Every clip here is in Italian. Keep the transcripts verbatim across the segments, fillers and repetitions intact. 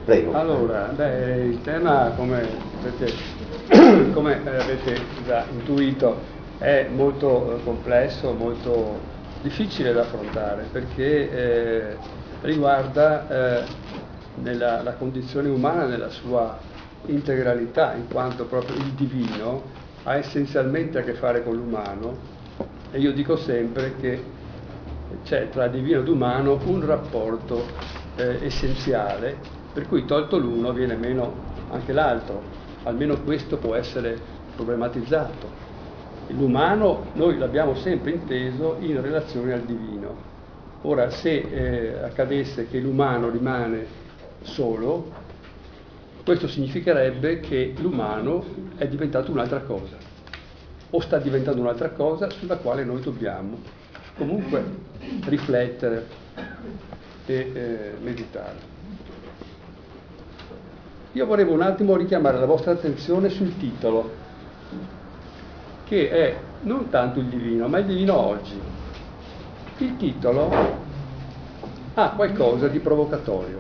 Prego. Allora, beh, il tema, come avete, come avete già intuito, è molto eh, complesso, molto difficile da affrontare, perché eh, riguarda eh, nella, la condizione umana nella sua integralità, in quanto proprio il divino ha essenzialmente a che fare con l'umano, e io dico sempre che c'è tra divino ed umano un rapporto eh, essenziale, per cui tolto l'uno viene meno anche l'altro, almeno questo può essere problematizzato. L'umano noi l'abbiamo sempre inteso in relazione al divino. Ora, se eh, accadesse che l'umano rimane solo, questo significherebbe che l'umano è diventato un'altra cosa, o sta diventando un'altra cosa sulla quale noi dobbiamo comunque riflettere e eh, meditare. Io volevo un attimo richiamare la vostra attenzione sul titolo, che è non tanto il divino, ma il divino oggi. Il titolo ha qualcosa di provocatorio,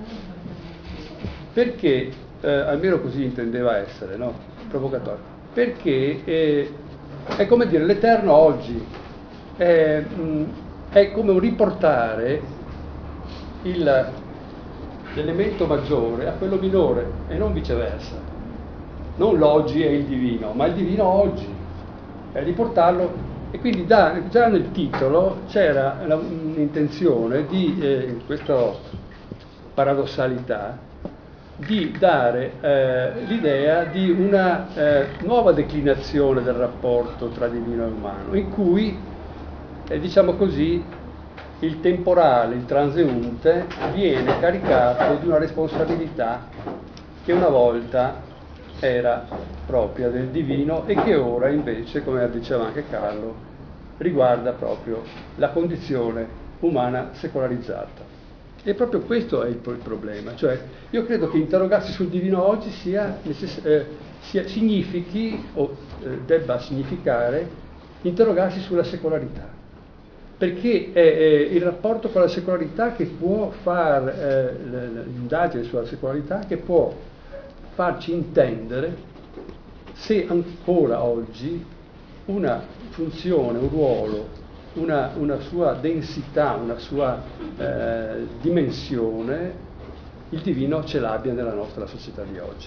perché, eh, almeno così intendeva essere, no? Provocatorio, perché eh, è come dire l'eterno oggi, è, mh, è come un riportare il l'elemento maggiore a quello minore e non viceversa. Non l'oggi è il divino, ma il divino oggi. È riportarlo, e quindi da, già nel titolo c'era un'intenzione di, eh, in questa paradossalità, di dare eh, l'idea di una eh, nuova declinazione del rapporto tra divino e umano, in cui, eh, diciamo così, il temporale, il transeunte, viene caricato di una responsabilità che una volta era propria del divino e che ora invece, come diceva anche Carlo, riguarda proprio la condizione umana secolarizzata. E proprio questo è il, il problema. Cioè, io credo che interrogarsi sul divino oggi sia, eh, sia significhi, o eh, debba significare, interrogarsi sulla secolarità. Perché è, è il rapporto con la secolarità che può far, eh, l'indagine sulla secolarità, che può farci intendere se ancora oggi una funzione, un ruolo, una, una sua densità, una sua eh, dimensione, il divino ce l'abbia nella nostra società di oggi.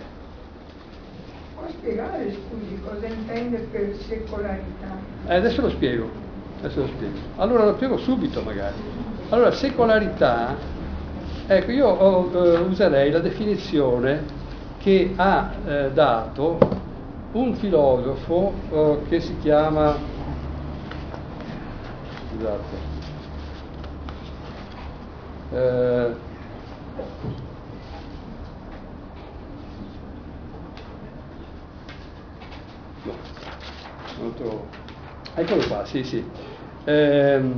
Può spiegare, scusi, cosa intende per secolarità? Eh, adesso lo spiego. Adesso lo spiego. Allora lo spiego subito magari. Allora, secolarità, ecco, io ho, eh, userei la definizione che ha eh, dato un filosofo eh, che si chiama, scusate, eh, no, non trovo. Eccolo qua, sì, sì. Ehm,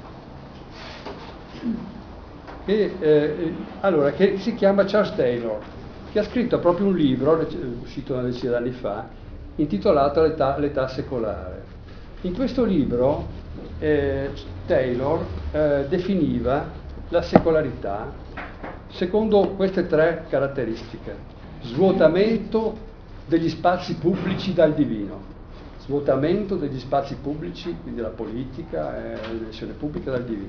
che, eh, allora, che si chiama Charles Taylor, che ha scritto proprio un libro, uscito una decina d'anni fa, intitolato L'età, l'età secolare. In questo libro eh, Taylor eh, definiva la secolarità secondo queste tre caratteristiche: svuotamento degli spazi pubblici dal divino, svuotamento degli spazi pubblici, quindi la politica e la dimensione pubblica, dal divino,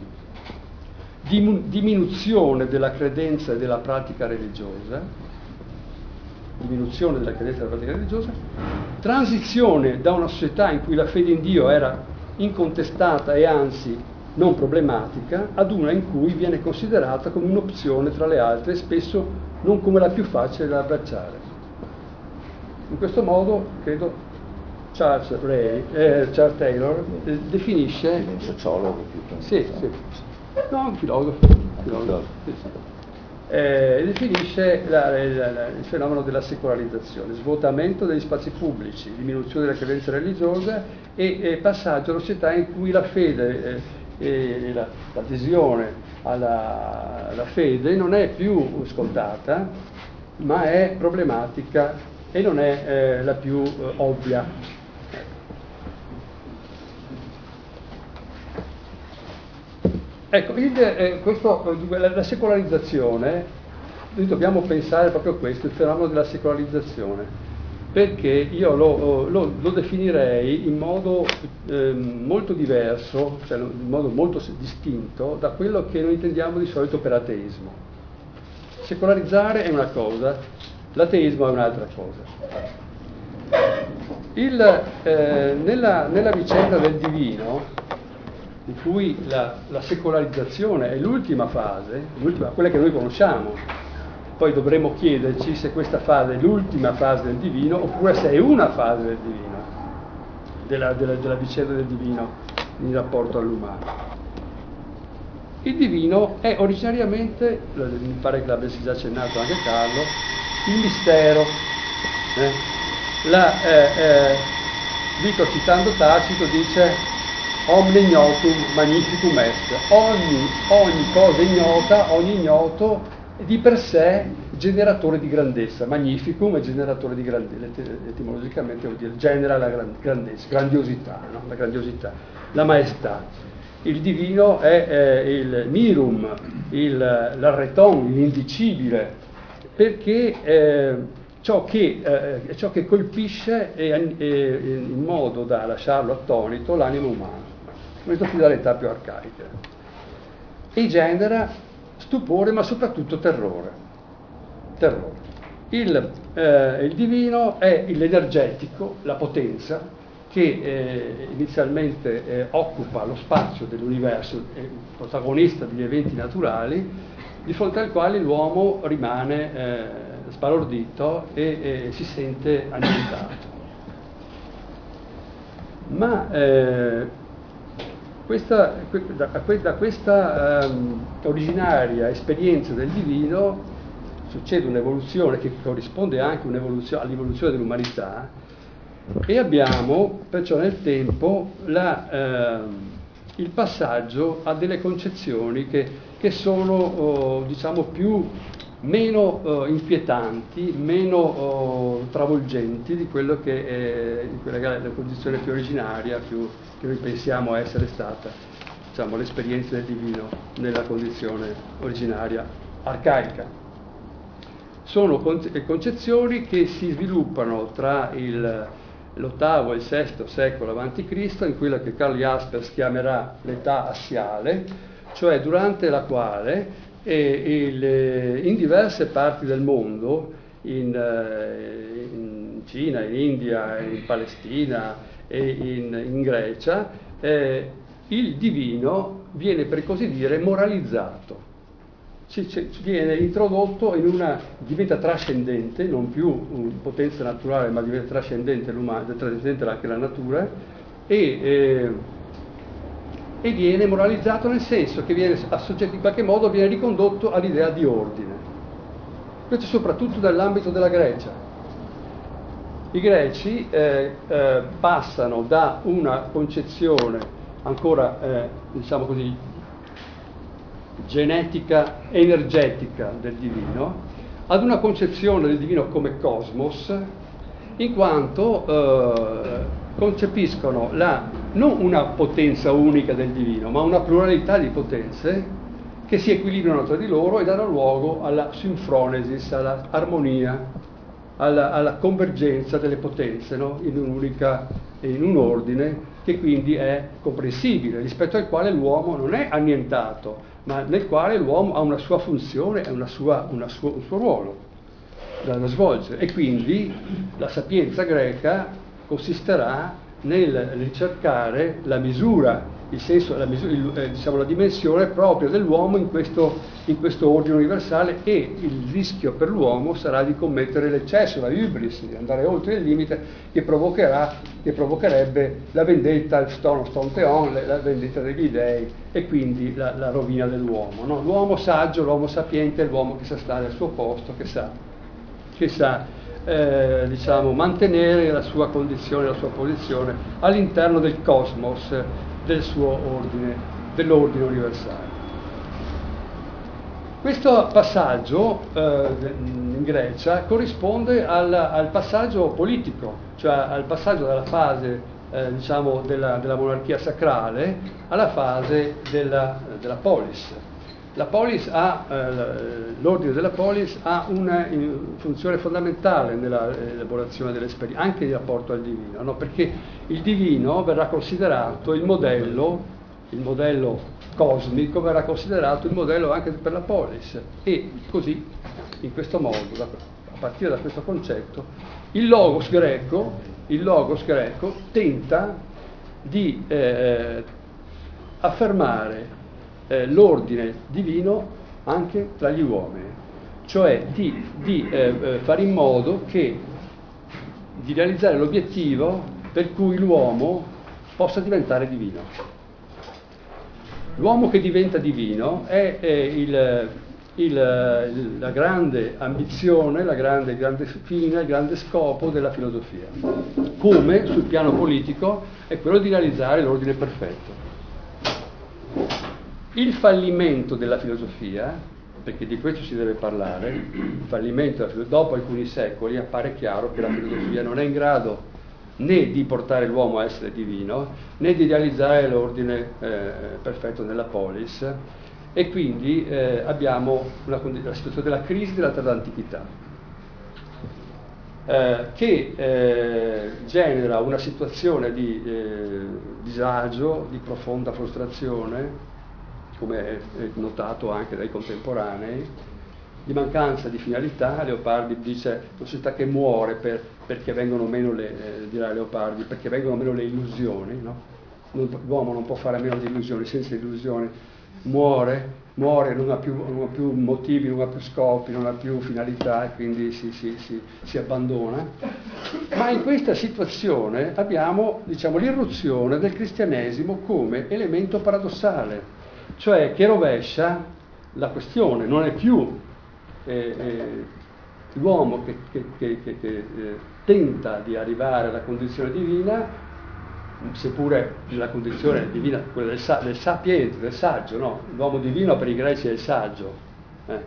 diminuzione della credenza e della pratica religiosa, diminuzione della credenza e della pratica religiosa, transizione da una società in cui la fede in Dio era incontestata e anzi non problematica, ad una in cui viene considerata come un'opzione tra le altre e spesso non come la più facile da abbracciare. In questo modo, credo, Charles, Ray, eh, Charles Taylor eh, definisce... Un sociologo più che un sì, sì, no, un filosofo, un filosofo sì, sì. Eh, definisce la, la, la, il fenomeno della secolarizzazione: svuotamento degli spazi pubblici, diminuzione della credenza religiosa e, e passaggio alla società in cui la fede eh, e la, l'adesione alla, alla fede non è più scontata, ma è problematica e non è eh, la più eh, ovvia. Ecco, il, eh, questo, la, la secolarizzazione noi dobbiamo pensare proprio a questo, il fenomeno della secolarizzazione, perché io lo, lo, lo definirei in modo eh, molto diverso, cioè in modo molto distinto da quello che noi intendiamo di solito per ateismo. Secolarizzare è una cosa, l'ateismo è un'altra cosa. Il, eh, nella, nella vicenda del divino, di cui la, la secolarizzazione è l'ultima fase, l'ultima, quella che noi conosciamo, poi dovremo chiederci se questa fase è l'ultima fase del divino oppure se è una fase del divino, della, della, della vicenda del divino in rapporto all'umano. Il divino è originariamente, mi pare che l'avesse già accennato anche Carlo, il mistero. Eh? La, eh, eh, dico citando Tacito, dice omne ignotum magnificum est, ogni, ogni cosa ignota, ogni ignoto è di per sé generatore di grandezza. Magnificum è generatore di grandezza, etimologicamente vuol dire genera la grandezza, grandiosità, no? La grandiosità, la maestà. Il divino è eh, il mirum, il, l'arreton, l'indicibile, perché eh, ciò, che, eh, ciò che colpisce è, è, in modo da lasciarlo attonito l'animo umano. Questo più dall'età più arcaica, e genera stupore ma soprattutto terrore. terrore. Il, eh, il divino è l'energetico, la potenza che eh, inizialmente eh, occupa lo spazio dell'universo, è il protagonista degli eventi naturali, di fronte al quale l'uomo rimane eh, sbalordito e, e si sente annientato. Ma eh, Questa, da, da questa um, originaria esperienza del divino succede un'evoluzione che corrisponde anche un'evoluzione, all'evoluzione dell'umanità, e abbiamo perciò nel tempo la, eh, il passaggio a delle concezioni che, che sono oh, diciamo più meno oh, inquietanti, meno oh, travolgenti di quello che è, di quella che è la condizione più originaria, più che noi pensiamo essere stata, diciamo, l'esperienza del divino nella condizione originaria arcaica. Sono concezioni che si sviluppano tra il, l'ottavo e il sesto secolo avanti Cristo, in quella che Karl Jaspers chiamerà l'età assiale, cioè durante la quale eh, il, in diverse parti del mondo, in, eh, in Cina, in India, in Palestina e in, in Grecia, eh, il divino viene, per così dire, moralizzato. Ci, ci, viene introdotto in una, diventa trascendente, non più una potenza naturale, ma diventa trascendente l'umano, trascendente anche la natura, e, eh, e viene moralizzato nel senso che viene assoggettato, in qualche modo viene ricondotto all'idea di ordine. Questo soprattutto nell'ambito della Grecia. I greci eh, eh, passano da una concezione ancora, eh, diciamo così, genetica, energetica del divino, ad una concezione del divino come cosmos, in quanto eh, concepiscono la, non una potenza unica del divino, ma una pluralità di potenze che si equilibrano tra di loro e danno luogo alla sinfronesis, alla armonia, alla, alla convergenza delle potenze, no? in un'unica, in un ordine che quindi è comprensibile, rispetto al quale l'uomo non è annientato, ma nel quale l'uomo ha una sua funzione e una sua, una sua, un suo ruolo da, da svolgere. E quindi la sapienza greca consisterà nel ricercare la misura, il senso, la, misura, il, eh, diciamo, la dimensione propria dell'uomo in questo, in questo ordine universale, e il rischio per l'uomo sarà di commettere l'eccesso, la hybris, di andare oltre il limite che provocherà, che provocherebbe la vendetta, il stono stonteon, la vendetta degli dei, e quindi la, la rovina dell'uomo. No? L'uomo saggio, l'uomo sapiente, l'uomo che sa stare al suo posto, che sa, che sa eh, diciamo, mantenere la sua condizione, la sua posizione all'interno del cosmos, del suo ordine, dell'ordine universale. Questo passaggio eh, in Grecia corrisponde al, al passaggio politico, cioè al passaggio dalla fase eh, diciamo della, della monarchia sacrale alla fase della, della polis. la polis ha, eh, l'ordine della polis ha una funzione fondamentale nella elaborazione dell'esperienza, anche di rapporto al divino, no? Perché il divino verrà considerato il modello, il modello cosmico verrà considerato il modello anche per la polis, e così, in questo modo, a partire da questo concetto, il logos greco, il logos greco tenta di eh, affermare eh, l'ordine divino anche tra gli uomini, cioè di, di eh, fare in modo che di realizzare l'obiettivo per cui l'uomo possa diventare divino. L'uomo che diventa divino è, è il, il, la grande ambizione, la grande, il grande fine, il grande scopo della filosofia. Come sul piano politico è quello di realizzare l'ordine perfetto. Il fallimento della filosofia, perché di questo si deve parlare, il fallimento della filosofia, dopo alcuni secoli appare chiaro che la filosofia non è in grado né di portare l'uomo a essere divino, né di realizzare l'ordine eh, perfetto nella polis, e quindi eh, abbiamo una, la situazione della crisi della tarda antichità, eh, che eh, genera una situazione di eh, disagio, di profonda frustrazione, come è notato anche dai contemporanei, di mancanza di finalità. Leopardi dice una società che muore per, perché vengono meno le, eh, dirà Leopardi, perché vengono meno le illusioni, no? Non, l'uomo non può fare a meno di illusioni, senza illusioni muore, muore, non ha più, non ha più motivi, non ha più scopi, non ha più finalità, e quindi si, si, si, si abbandona. Ma in questa situazione abbiamo, diciamo, l'irruzione del cristianesimo come elemento paradossale, cioè che rovescia la questione. Non è più eh, eh, l'uomo che, che, che, che, che eh, tenta di arrivare alla condizione divina, seppure la condizione divina, quella del, sa, del sapiente, del saggio, no? L'uomo divino per i greci è il saggio, eh?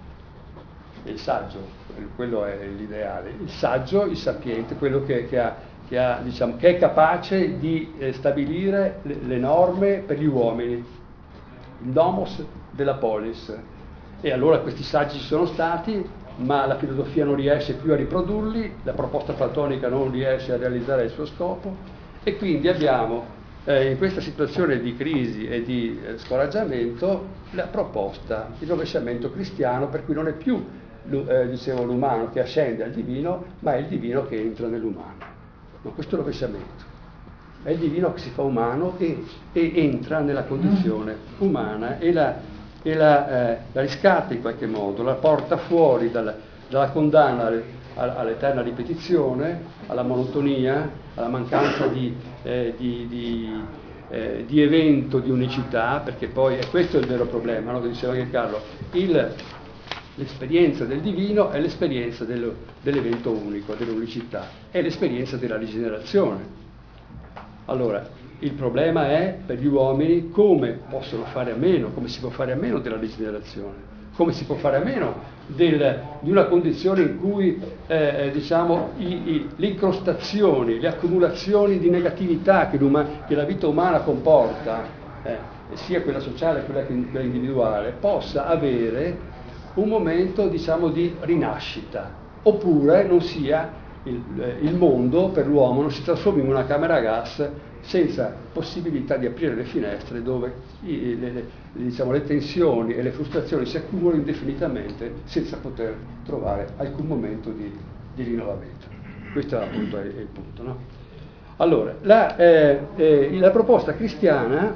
È il saggio, quello è l'ideale. Il saggio, il sapiente, quello che, che, ha, che, ha, diciamo, che è capace di eh, stabilire le, le norme per gli uomini, il nomos della polis. E allora questi saggi ci sono stati, ma la filosofia non riesce più a riprodurli, la proposta platonica non riesce a realizzare il suo scopo, e quindi abbiamo eh, in questa situazione di crisi e di eh, scoraggiamento la proposta, il rovesciamento cristiano, per cui non è più eh, dicevo, l'umano che ascende al divino, ma è il divino che entra nell'umano. No, questo è il rovesciamento. È il divino che si fa umano e, e entra nella condizione umana e la, e la, eh, la riscatta in qualche modo, la porta fuori dalla, dalla condanna all'eterna ripetizione, alla monotonia, alla mancanza di, eh, di, di, eh, di evento, di unicità, perché poi è questo il vero problema, no? Che diceva anche Carlo, il, l'esperienza del divino è l'esperienza dello, dell'evento unico, dell'unicità, è l'esperienza della rigenerazione. Allora, il problema è per gli uomini come possono fare a meno, come si può fare a meno della rigenerazione, come si può fare a meno del, di una condizione in cui eh, diciamo, i, i, le incrostazioni, le accumulazioni di negatività che, che la vita umana comporta, eh, sia quella sociale che quella, quella individuale, possa avere un momento, diciamo, di rinascita, oppure non sia il, il mondo per l'uomo, non si trasformi in una camera a gas senza possibilità di aprire le finestre, dove i, le, le, diciamo, le tensioni e le frustrazioni si accumulano indefinitamente senza poter trovare alcun momento di, di rinnovamento. Questo appunto è, è il punto, no? Allora, la, eh, eh, la proposta cristiana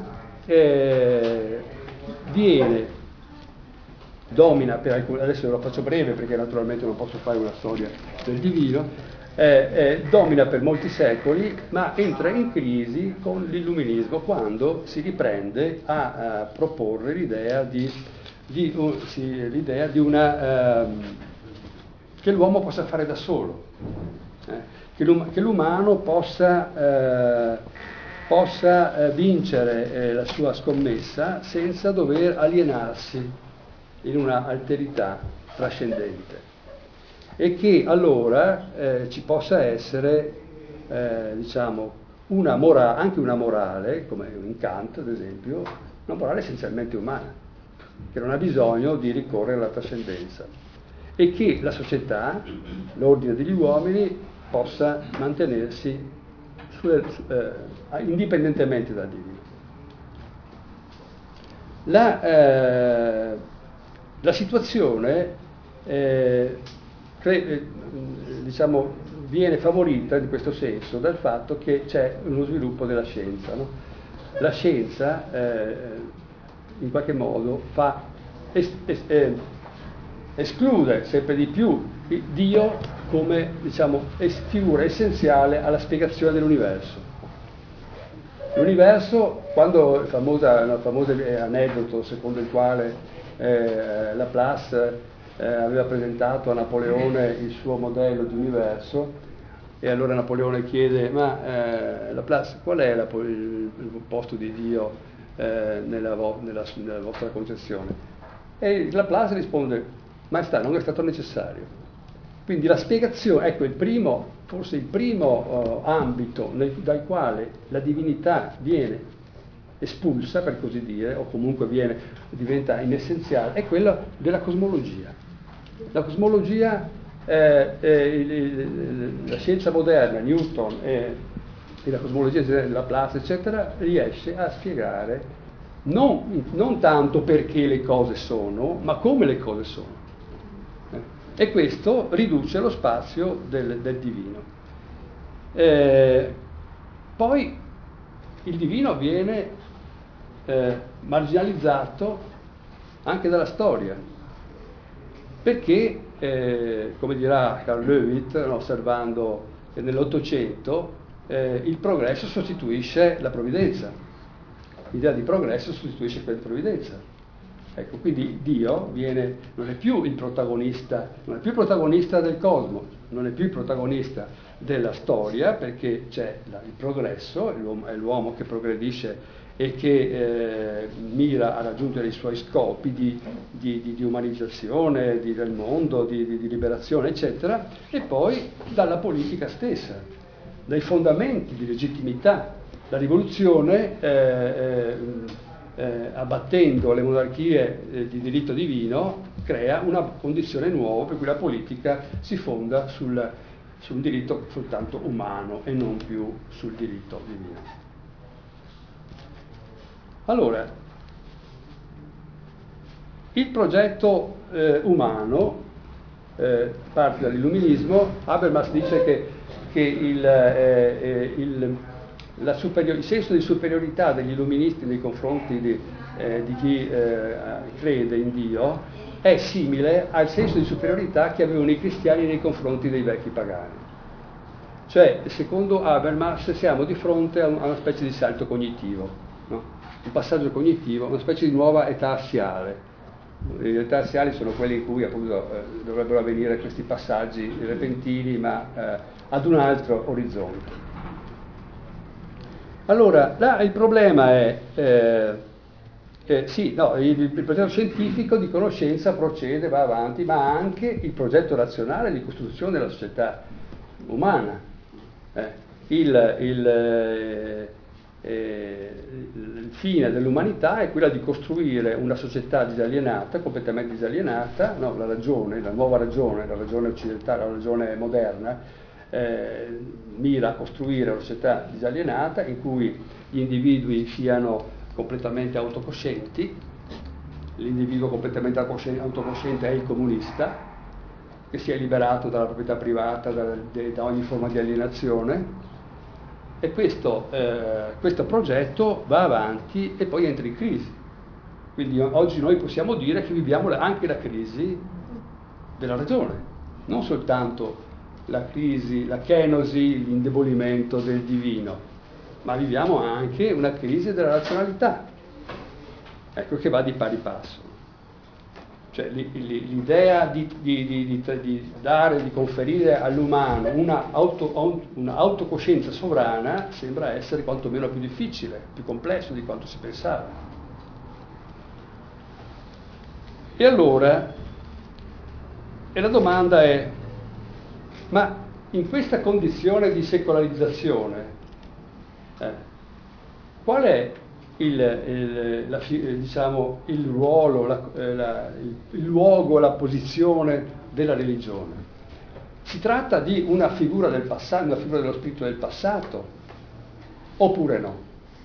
eh, viene, domina per alcuni, adesso lo faccio breve perché naturalmente non posso fare una storia del divino, Eh, eh, domina per molti secoli, ma entra in crisi con l'illuminismo, quando si riprende a, a proporre l'idea di, di, uh, sì, l'idea di una uh, che l'uomo possa fare da solo, eh, che, l'um- che l'umano possa, uh, possa uh, vincere eh, la sua scommessa senza dover alienarsi in una alterità trascendente. E che allora eh, ci possa essere, eh, diciamo, una mora- anche una morale, come in Kant ad esempio, una morale essenzialmente umana. che non ha bisogno di ricorrere alla trascendenza e che la società, l'ordine degli uomini, possa mantenersi su, su, eh, indipendentemente dal divino. La, eh, la situazione eh, cre- diciamo, viene favorita in questo senso dal fatto che c'è uno sviluppo della scienza, no? La scienza eh, in qualche modo fa es- es- eh, esclude sempre di più Dio come, diciamo, es- figura essenziale alla spiegazione dell'universo. L'universo, quando il famoso, il famoso aneddoto secondo il quale eh, Laplace eh, aveva presentato a Napoleone il suo modello di universo, e allora Napoleone chiede: ma eh, Laplace, qual è la, il, il posto di Dio eh, nella, vo, nella, nella vostra concezione? E Laplace risponde: maestà, non è stato necessario. Quindi la spiegazione, ecco, il primo, forse il primo uh, ambito nel, dal quale la divinità viene espulsa, per così dire, o comunque viene, diventa inessenziale, è quella della cosmologia. La cosmologia, eh, eh, il, il, la scienza moderna, Newton e, e la cosmologia di Laplace, eccetera, riesce a spiegare non, non tanto perché le cose sono, ma come le cose sono. E questo riduce lo spazio del, del divino. Eh, poi il divino viene eh, marginalizzato anche dalla storia, perché, eh, come dirà Carl Löwit, no, osservando che nell'Ottocento eh, il progresso sostituisce la provvidenza. L'idea di progresso sostituisce quella di provvidenza. Ecco, quindi Dio viene, non è più il protagonista, non è più il protagonista del cosmo, non è più il protagonista della storia, perché c'è la, il progresso, l'uomo, è l'uomo che progredisce e che eh, mira a raggiungere i suoi scopi di, di, di, di umanizzazione di, del mondo, di, di, di liberazione, eccetera, e poi dalla politica stessa, dai fondamenti di legittimità. La rivoluzione eh, eh, Eh, abbattendo le monarchie eh, di diritto divino, crea una condizione nuova per cui la politica si fonda sul, su un diritto soltanto umano e non più sul diritto divino. Allora, il progetto eh, umano eh, parte dall'illuminismo. Habermas dice che, che il, eh, il La superior- il senso di superiorità degli illuministi nei confronti di, eh, di chi eh, crede in Dio è simile al senso di superiorità che avevano i cristiani nei confronti dei vecchi pagani. Cioè, secondo Habermas, siamo di fronte a una specie di salto cognitivo, no? Un passaggio cognitivo, una specie di nuova età assiale. Le età assiali sono quelle in cui appunto eh, dovrebbero avvenire questi passaggi repentini, ma eh, ad un altro orizzonte. Allora, là, il problema è, eh, eh, sì, no, il, il progetto scientifico di conoscenza procede, va avanti, ma anche il progetto razionale di costruzione della società umana. Eh, il, il, eh, eh, il fine dell'umanità è quella di costruire una società disalienata, completamente disalienata, no, la ragione, la nuova ragione, la ragione occidentale, la ragione moderna, Eh, mira a costruire una società disalienata in cui gli individui siano completamente autocoscienti. L'individuo completamente autocosciente è il comunista, che si è liberato dalla proprietà privata, da, da ogni forma di alienazione, e questo, eh, questo progetto va avanti e poi entra in crisi. Quindi oggi noi possiamo dire che viviamo anche la crisi della ragione, non soltanto la crisi, la kenosi, l'indebolimento del divino, ma viviamo anche una crisi della razionalità, ecco, che va di pari passo. Cioè l'idea di, di, di, di, di dare, di conferire all'umano una, auto, una autocoscienza sovrana sembra essere quantomeno più difficile, più complesso di quanto si pensava. E allora, e la domanda è: ma in questa condizione di secolarizzazione, eh, qual è il, il, la, diciamo, il ruolo, la, la, il, il luogo, la posizione della religione. Si tratta di una figura del passato, una figura dello spirito del passato, oppure no?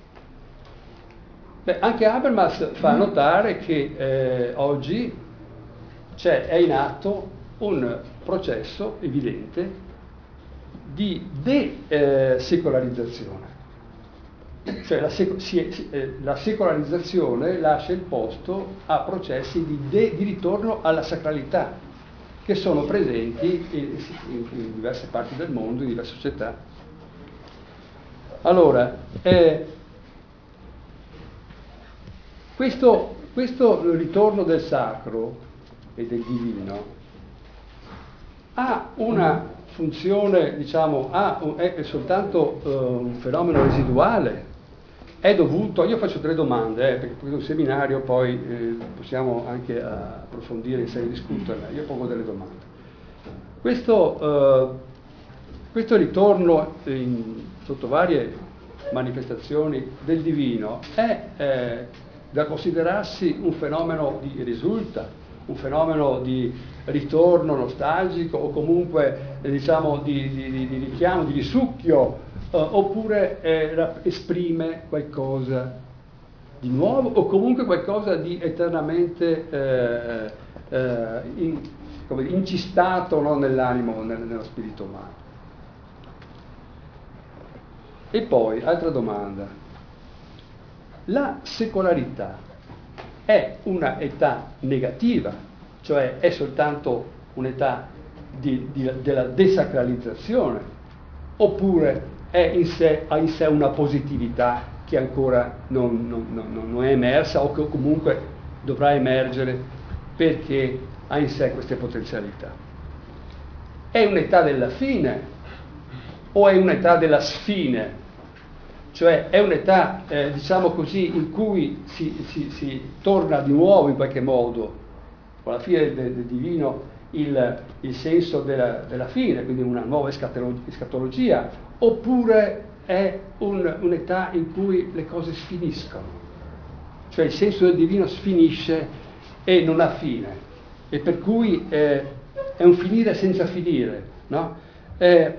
Beh, anche Habermas fa notare che eh, oggi c'è, è in atto un processo evidente di de-secolarizzazione. Cioè la, sec- si, eh, la secolarizzazione lascia il posto a processi di, de- di ritorno alla sacralità che sono presenti in, in, in diverse parti del mondo, in diverse società. Allora, eh, questo, questo ritorno del sacro e del divino ha una funzione, diciamo, ha, è soltanto uh, un fenomeno residuale, è dovuto, io faccio tre domande, eh, perché questo è un seminario, poi eh, possiamo anche approfondire in serio discuterne, io pongo delle domande. Questo, uh, questo ritorno in, sotto varie manifestazioni del divino è eh, da considerarsi un fenomeno di risulta, un fenomeno di ritorno nostalgico o comunque eh, diciamo di, di, di, di richiamo, di risucchio, eh, oppure eh, esprime qualcosa di nuovo o comunque qualcosa di eternamente eh, eh, in, come, incistato, no, nell'animo, nel, nello spirito umano. E poi, altra domanda. La secolarità è una età negativa, cioè è soltanto un'età di, di, della desacralizzazione, oppure è in sé, ha in sé una positività che ancora non, non, non, non è emersa o che comunque dovrà emergere perché ha in sé queste potenzialità? È un'età della fine o è un'età della sfine? Cioè è un'età, eh, diciamo così, in cui si, si, si torna di nuovo in qualche modo, con la fine del, del divino, il, il senso della, della fine, quindi una nuova escatologia, oppure è un, un'età in cui le cose sfiniscono, cioè il senso del divino sfinisce e non ha fine, e per cui eh, è un finire senza finire, no? Eh,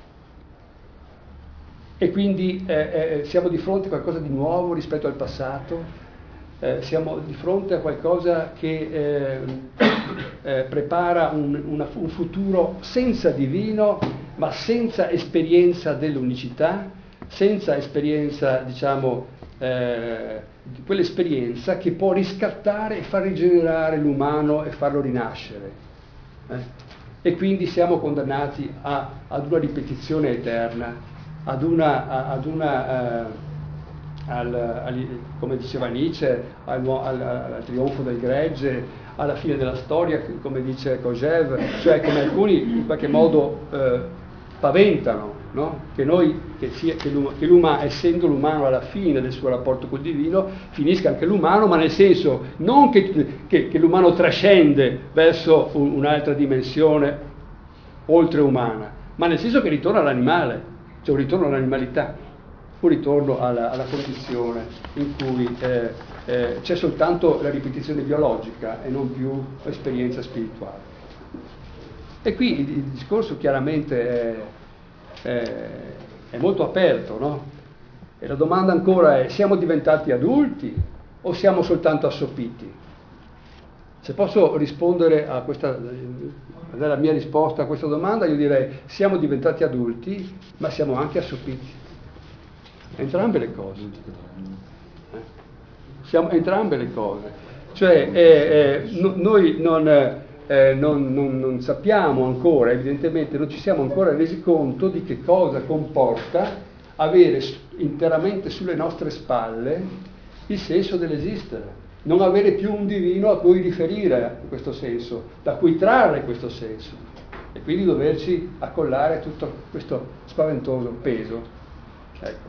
E quindi eh, eh, siamo di fronte a qualcosa di nuovo rispetto al passato, eh, siamo di fronte a qualcosa che eh, eh, prepara un, una, un futuro senza divino, ma senza esperienza dell'unicità, senza esperienza, diciamo, eh, di quell'esperienza che può riscattare e far rigenerare l'umano e farlo rinascere. Eh? E quindi siamo condannati a, ad una ripetizione eterna, ad una, ad una uh, al, al, come diceva Nietzsche, al, al, al trionfo del gregge, alla fine della storia, come dice Kojève, cioè come alcuni in qualche modo uh, paventano, no? Che noi, che, sia, che, l'um, che l'umano, essendo l'umano alla fine del suo rapporto col divino, finisca anche l'umano, ma nel senso non che, che, che l'umano trascende verso un, un'altra dimensione oltreumana, ma nel senso che ritorna all'animale. C'è un ritorno all'animalità, un ritorno alla, alla condizione in cui eh, eh, c'è soltanto la ripetizione biologica e non più esperienza spirituale. E qui il, il discorso chiaramente è, è, è molto aperto, no? E la domanda ancora è: siamo diventati adulti o siamo soltanto assopiti? Se posso rispondere a questa, dare la mia risposta a questa domanda, io direi: siamo diventati adulti, ma siamo anche assopiti. Entrambe le cose. Eh? Siamo entrambe le cose. Cioè, eh, eh, no, noi non, eh, non, non, non sappiamo ancora, evidentemente non ci siamo ancora resi conto di che cosa comporta avere interamente sulle nostre spalle il senso dell'esistere. Non avere più un divino a cui riferire in questo senso, da cui trarre questo senso, e quindi doverci accollare tutto questo spaventoso peso. Ecco.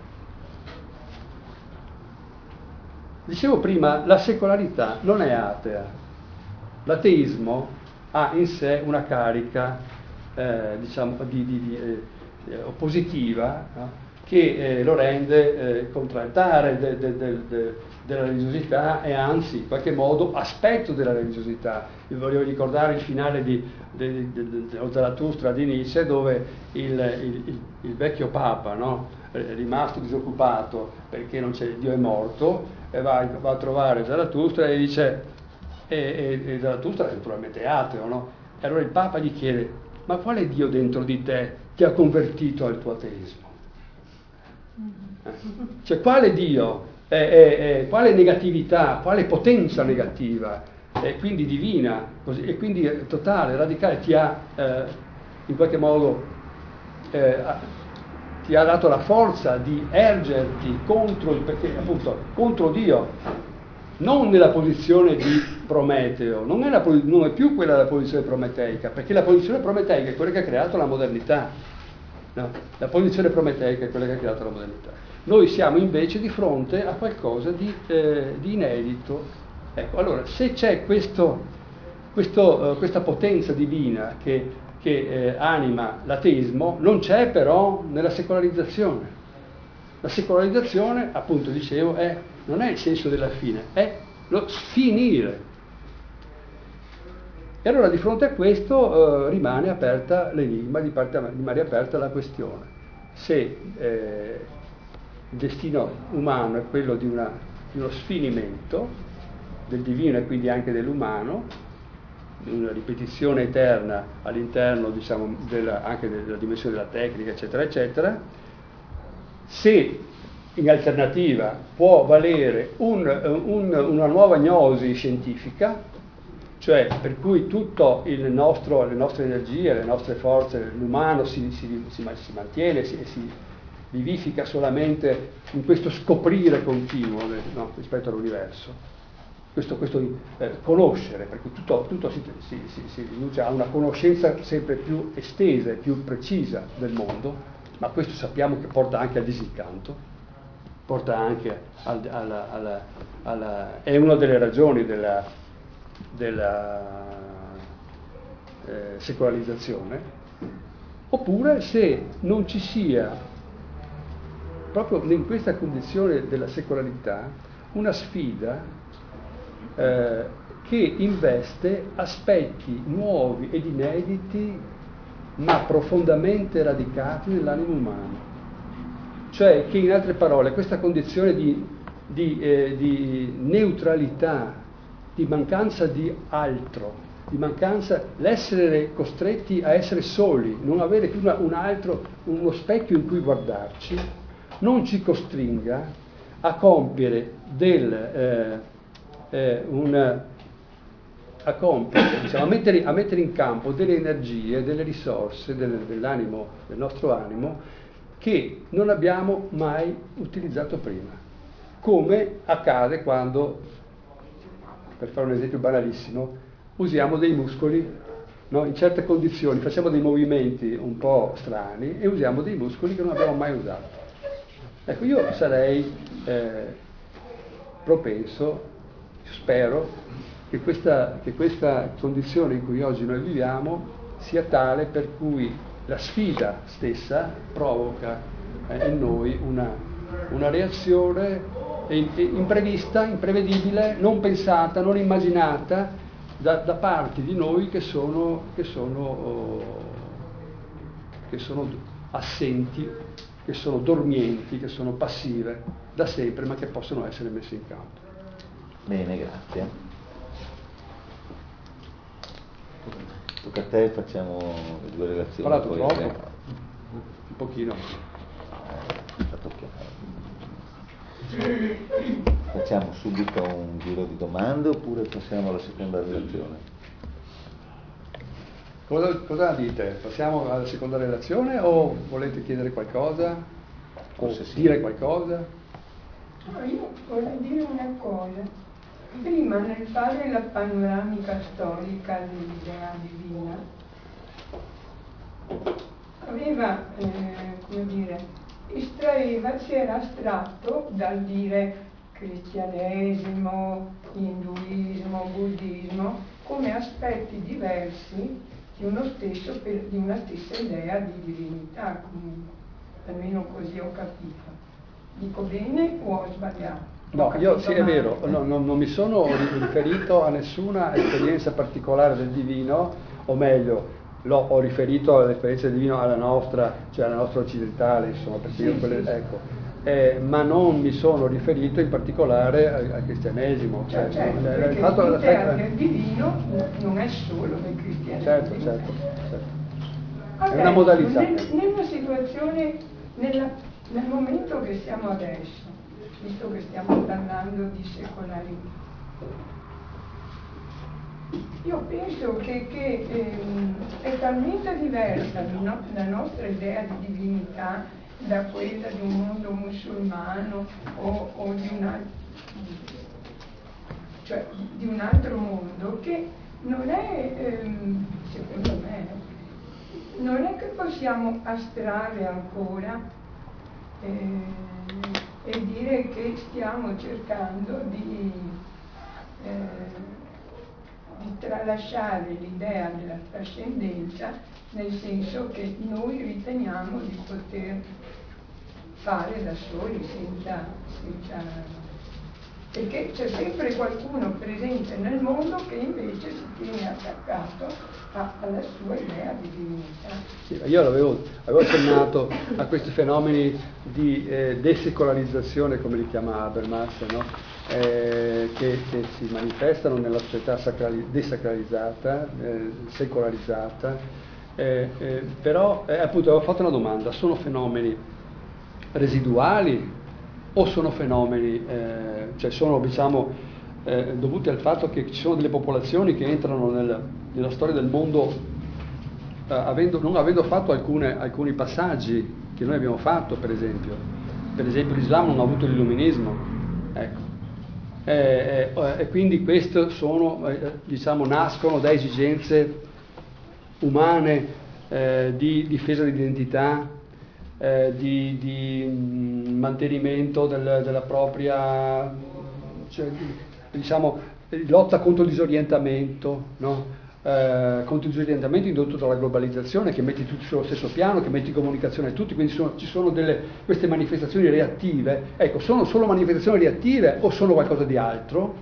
Dicevo prima, la secolarità non è atea. L'ateismo ha in sé una carica, eh, diciamo, di, di, di, eh, oppositiva, no? che eh, lo rende eh, contraltare de, de, de, de, della religiosità e anzi in qualche modo aspetto della religiosità. Io voglio ricordare il finale di, di, di, di, dello Zarathustra di Nietzsche, dove il, il, il, il vecchio Papa, no? È rimasto disoccupato perché non c'è, Dio è morto, e va, va a trovare Zarathustra e dice, e, e, e Zarathustra è naturalmente ateo, no? E allora il Papa gli chiede: ma quale Dio dentro di te ti ha convertito al tuo ateismo? Eh? Cioè quale Dio, eh, eh, eh, quale negatività, quale potenza negativa, e eh, quindi divina, così, e quindi totale, radicale, ti ha eh, in qualche modo eh, ti ha dato la forza di ergerti contro, il, perché, appunto, contro Dio, non nella posizione di Prometeo, non è, la, non è più quella la posizione prometeica, perché la posizione prometeica è quella che ha creato la modernità. No? La posizione prometeica è quella che ha creato la modernità. Noi siamo invece di fronte a qualcosa di, eh, di inedito. Ecco, allora, se c'è questo, questo, uh, questa potenza divina che, che eh, anima l'ateismo, non c'è però nella secolarizzazione. La secolarizzazione, appunto dicevo, è, non è il senso della fine, è lo sfinire. E allora di fronte a questo eh, rimane aperta l'enigma, rimane aperta la questione. Se eh, il destino umano è quello di, una, di uno sfinimento del divino e quindi anche dell'umano, una ripetizione eterna all'interno, diciamo, della, anche della dimensione della tecnica, eccetera, eccetera, se in alternativa può valere un, un, una nuova gnosi scientifica, cioè per cui tutto il nostro, le nostre energie, le nostre forze, l'umano si, si, si, si mantiene e si, si vivifica solamente in questo scoprire continuo, no, rispetto all'universo, questo, questo eh, conoscere, perché tutto, tutto si, si, si, si riduce a una conoscenza sempre più estesa e più precisa del mondo, ma questo sappiamo che porta anche al disincanto, porta anche al, alla, alla, alla, è una delle ragioni della della eh, secolarizzazione. Oppure se non ci sia proprio in questa condizione della secolarità una sfida eh, che investe aspetti nuovi ed inediti ma profondamente radicati nell'animo umano, cioè che in altre parole questa condizione di, di, eh, di neutralità, di mancanza di altro, di mancanza, l'essere costretti a essere soli, non avere più una, un altro, uno specchio in cui guardarci, non ci costringa a compiere del, eh, eh, un, a compiere, diciamo, a, mettere, a mettere in campo delle energie, delle risorse del, dell'animo, del nostro animo, che non abbiamo mai utilizzato prima, come accade quando, per fare un esempio banalissimo, usiamo dei muscoli, no? In certe condizioni facciamo dei movimenti un po' strani e usiamo dei muscoli che non abbiamo mai usato. Ecco, io sarei eh, propenso, spero, che questa, che questa condizione in cui oggi noi viviamo sia tale per cui la sfida stessa provoca eh, in noi una, una reazione imprevista, imprevedibile, non pensata, non immaginata da, da parti di noi che sono, che sono, oh, che sono assenti, che sono dormienti, che sono passive da sempre, ma che possono essere messe in campo. Bene, grazie. Tocca a te, facciamo le due relazioni. Ho parlato poi troppo? abbiamo... Un pochino. Eh, sta tocchiando. Facciamo subito un giro di domande oppure passiamo alla seconda relazione? Cosa, cosa dite? Passiamo alla seconda relazione o volete chiedere qualcosa? O Forse sì. Dire qualcosa? No, io vorrei dire una cosa. Prima nel fare la panoramica storica dell'idea divina aveva, eh, come dire, estraeva, si era astratto dal dire cristianesimo, induismo, buddismo come aspetti diversi di uno stesso, di una stessa idea di divinità comunque. almeno così ho capito. Dico bene o ho sbagliato? No, io sì, è vero, no, no, non mi sono riferito a nessuna esperienza particolare del divino, o meglio, l'ho, ho riferito all'esperienza del divino alla nostra, cioè alla nostra occidentale, insomma, perché sì, io quelle, sì, ecco, eh, ma non mi sono riferito in particolare al, al cristianesimo. Cioè, Cioè, certo, eh, perché il fatto, l'idea eh, del divino non è solo del cristianesimo. certo, certo, certo. Adesso, È una modalità. Nel, nella situazione, nella, nel momento che siamo adesso, visto che stiamo parlando di secolarità, io penso che, che ehm, è talmente diversa no, la nostra idea di divinità da quella di un mondo musulmano o, o di, un altro, cioè, di un altro mondo, che non è, ehm, secondo me, non è che possiamo astrarre ancora eh, e dire che stiamo cercando di, eh, di tralasciare l'idea della trascendenza, nel senso che noi riteniamo di poter fare da soli senza, senza perché c'è sempre qualcuno presente nel mondo che invece si tiene attaccato a, alla sua idea di divinità. Sì, io avevo, avevo accennato a questi fenomeni di eh, desecolarizzazione, come li chiama Habermas, no? eh, che, che si manifestano nella società sacrali, desacralizzata, eh, secolarizzata, eh, eh, però eh, appunto avevo fatto una domanda: sono fenomeni residuali o sono fenomeni, eh, cioè sono diciamo eh, dovuti al fatto che ci sono delle popolazioni che entrano nel, nella storia del mondo eh, avendo, non avendo fatto alcune, alcuni passaggi che noi abbiamo fatto, per esempio. Per esempio l'Islam non ha avuto l'illuminismo, ecco. E, e, e quindi queste sono, eh, diciamo, nascono da esigenze umane eh, di difesa dell'identità, Eh, di, di mh, mantenimento del, della propria, cioè, diciamo, lotta contro il disorientamento, no? eh, contro il disorientamento indotto dalla globalizzazione, che metti tutti sullo stesso piano, che metti in comunicazione tutti, quindi sono, ci sono delle, queste manifestazioni reattive. Ecco, sono solo manifestazioni reattive o sono qualcosa di altro?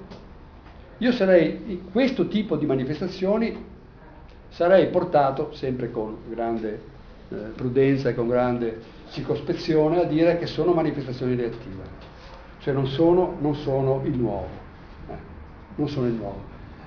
Io sarei, in questo tipo di manifestazioni sarei portato, sempre con grande Eh, prudenza e con grande circospezione, a dire che sono manifestazioni reattive, cioè non sono, non sono il nuovo, eh, non sono il nuovo.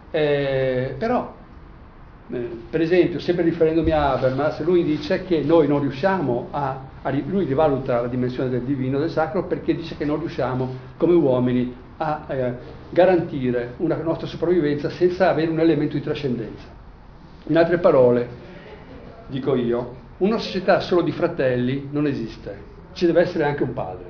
Eh, però, eh, per esempio, sempre riferendomi a Habermas, lui dice che noi non riusciamo a, a, lui rivaluta la dimensione del divino, del sacro, perché dice che non riusciamo come uomini a eh, garantire una nostra sopravvivenza senza avere un elemento di trascendenza. In altre parole, dico io, una società solo di fratelli non esiste, ci deve essere anche un padre.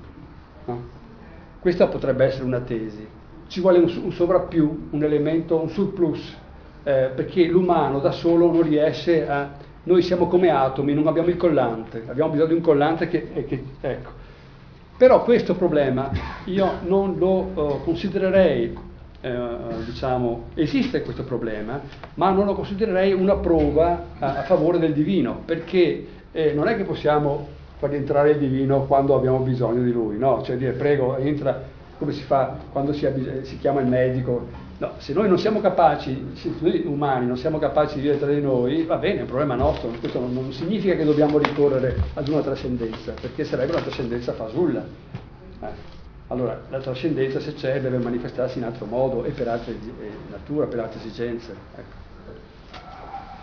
No? Questa potrebbe essere una tesi. Ci vuole un, un sovrappiù, un elemento, un surplus, eh, perché l'umano da solo non riesce a... Noi siamo come atomi, non abbiamo il collante, abbiamo bisogno di un collante che... che ecco. Però questo problema io non lo uh, considererei... Eh, diciamo, esiste questo problema, ma non lo considererei una prova a, a favore del divino, perché eh, non è che possiamo far entrare il divino quando abbiamo bisogno di lui, no? Cioè dire prego, entra, come si fa quando si, si chiama il medico. No, se noi non siamo capaci, se noi umani non siamo capaci di vivere tra di noi, va bene, è un problema nostro. Questo non, non significa che dobbiamo ricorrere ad una trascendenza, perché sarebbe una trascendenza fasulla. Eh. Allora, la trascendenza, se c'è, deve manifestarsi in altro modo e per altre eh, natura, per altre esigenze. Ecco.